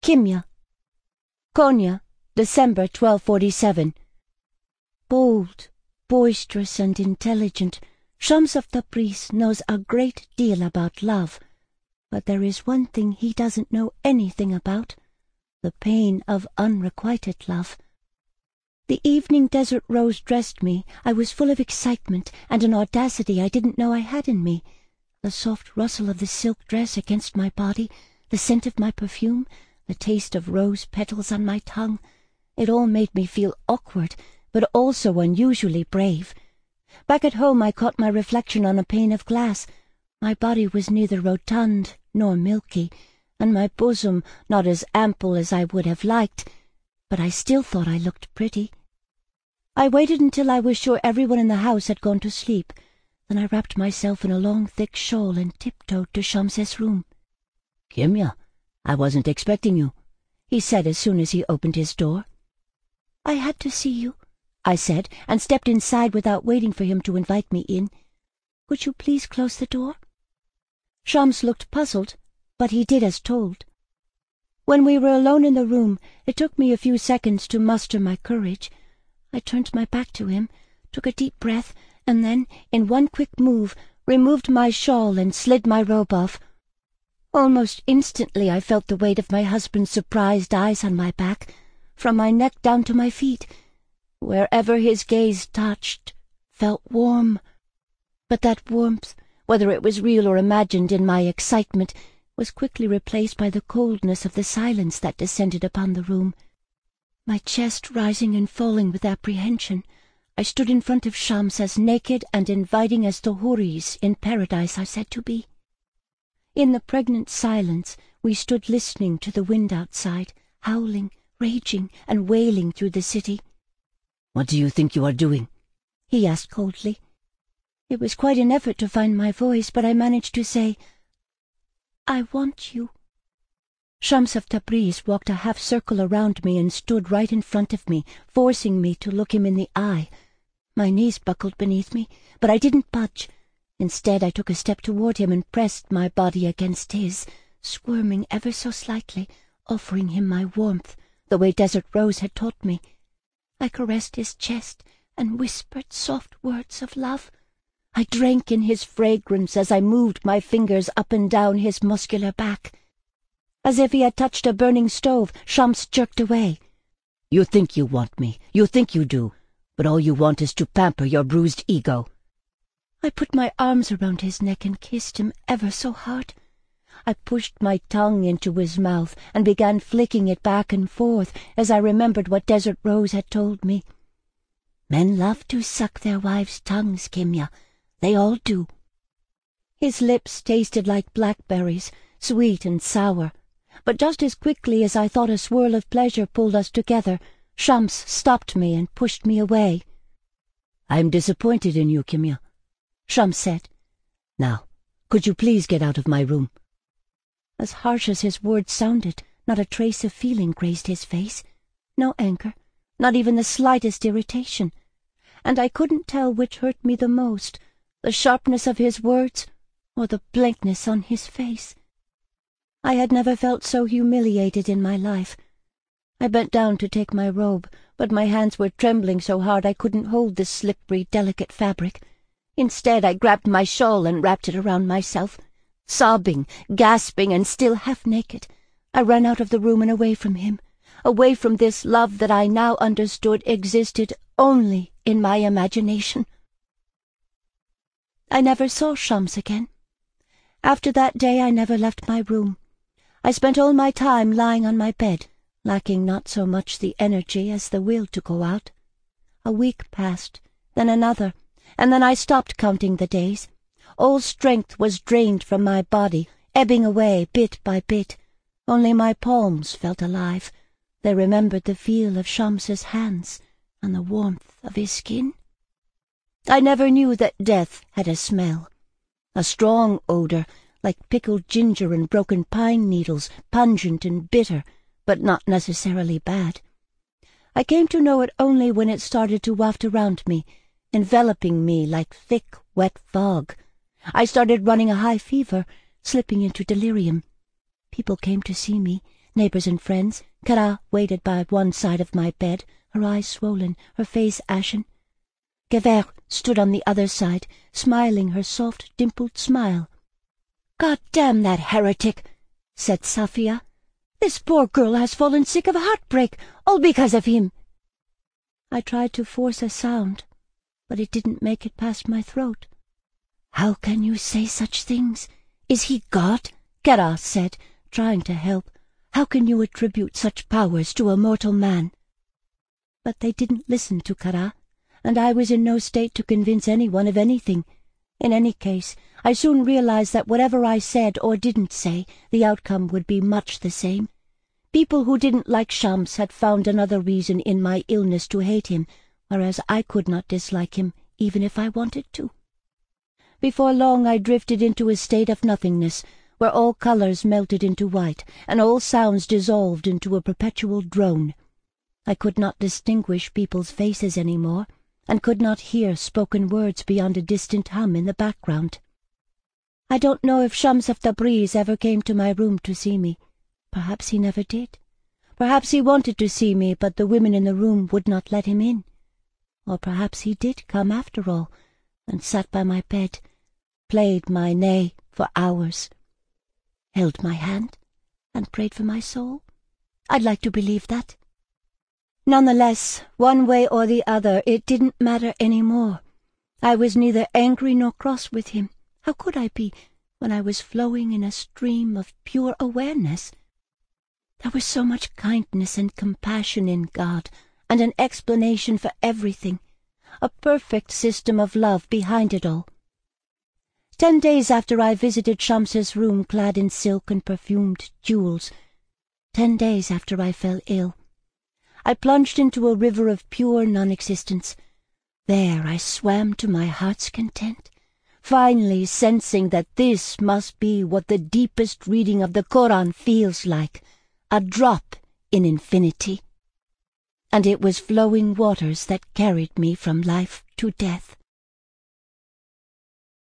Kimya. Konya, December 1247. Bold, boisterous and intelligent, Shams of Tabriz knows a great deal about love, but there is one thing he doesn't know anything about: the pain of unrequited love. The evening Desert Rose dressed me, I was full of excitement and an audacity I didn't know I had in me. The soft rustle of the silk dress against my body, the scent of my perfume, the taste of rose petals on my tongue, it all made me feel awkward, but also unusually brave. Back at home I caught my reflection on a pane of glass. My body was neither rotund nor milky, and my bosom not as ample as I would have liked, but I still thought I looked pretty. I waited until I was sure everyone in the house had gone to sleep. Then I wrapped myself in a long, thick shawl and tiptoed to Shams's room. "Kimya, I wasn't expecting you," he said as soon as he opened his door. "I had to see you," I said, and stepped inside without waiting for him to invite me in. "Would you please close the door?" Shams looked puzzled, but he did as told. When we were alone in the room, it took me a few seconds to muster my courage. I turned my back to him, took a deep breath, and then, in one quick move, removed my shawl and slid my robe off. Almost instantly I felt the weight of my husband's surprised eyes on my back, from my neck down to my feet. Wherever his gaze touched, felt warm. But that warmth, whether it was real or imagined in my excitement, was quickly replaced by the coldness of the silence that descended upon the room. My chest rising and falling with apprehension, I stood in front of Shams as naked and inviting as the houris in paradise are said to be. In the pregnant silence we stood listening to the wind outside, howling, raging, and wailing through the city. "What do you think you are doing?" he asked coldly. It was quite an effort to find my voice, but I managed to say, "I want you." Shams of Tabriz walked a half-circle around me and stood right in front of me, forcing me to look him in the eye. My knees buckled beneath me, but I didn't budge. Instead, I took a step toward him and pressed my body against his, squirming ever so slightly, offering him my warmth, the way Desert Rose had taught me. I caressed his chest and whispered soft words of love. I drank in his fragrance as I moved my fingers up and down his muscular back. As if he had touched a burning stove, Shams jerked away. "You think you want me, you think you do, but all you want is to pamper your bruised ego." I put my arms around his neck and kissed him ever so hard. I pushed my tongue into his mouth and began flicking it back and forth as I remembered what Desert Rose had told me. "Men love to suck their wives' tongues, Kimya. They all do." His lips tasted like blackberries, sweet and sour. But just as quickly as I thought a swirl of pleasure pulled us together, Shams stopped me and pushed me away. "I'm disappointed in you, Kimya," Shams said. "Now, could you please get out of my room?" As harsh as his words sounded, not a trace of feeling grazed his face. No anger, not even the slightest irritation. And I couldn't tell which hurt me the most, the sharpness of his words or the blankness on his face. I had never felt so humiliated in my life. I bent down to take my robe, but my hands were trembling so hard I couldn't hold the slippery, delicate fabric. Instead, I grabbed my shawl and wrapped it around myself. Sobbing, gasping, and still half-naked, I ran out of the room and away from him, away from this love that I now understood existed only in my imagination. I never saw Shams again. After that day I never left my room. I spent all my time lying on my bed, lacking not so much the energy as the will to go out. A week passed, then another, and then I stopped counting the days. All strength was drained from my body, ebbing away bit by bit. Only my palms felt alive. They remembered the feel of Shams's hands and the warmth of his skin. I never knew that death had a smell, a strong odor, like pickled ginger and broken pine needles, pungent and bitter, but not necessarily bad. I came to know it only when it started to waft around me, enveloping me like thick, wet fog. I started running a high fever, slipping into delirium. People came to see me. neighbors and friends. Kara waited by one side of my bed, her eyes swollen, her face ashen. Gever stood on the other side, smiling her soft, dimpled smile. "God damn that heretic," said Safia. "This poor girl has fallen sick of heartbreak, all because of him." I tried to force a sound, but it didn't make it past my throat. "How can you say such things? Is he God?" Kara said, trying to help. "How can you attribute such powers to a mortal man?" But they didn't listen to Kara, and I was in no state to convince anyone of anything. In any case, I soon realized that whatever I said or didn't say, the outcome would be much the same. People who didn't like Shams had found another reason in my illness to hate him, whereas I could not dislike him, even if I wanted to. Before long I drifted into a state of nothingness, where all colors melted into white, and all sounds dissolved into a perpetual drone. I could not distinguish people's faces any more, and could not hear spoken words beyond a distant hum in the background. I don't know if Shams of Tabriz ever came to my room to see me. Perhaps he never did. Perhaps he wanted to see me, but the women in the room would not let him in. Or perhaps he did come after all, and sat by my bed, played my ney for hours, held my hand, and prayed for my soul. I'd like to believe that. Nonetheless, one way or the other, it didn't matter any more. I was neither angry nor cross with him. How could I be, when I was flowing in a stream of pure awareness? There was so much kindness and compassion in God, and an explanation for everything, a perfect system of love behind it all. 10 days after I visited Shams's room clad in silk and perfumed jewels, 10 days after I fell ill, I plunged into a river of pure non-existence. There I swam to my heart's content, finally sensing that this must be what the deepest reading of the Koran feels like, a drop in infinity. And it was flowing waters that carried me from life to death.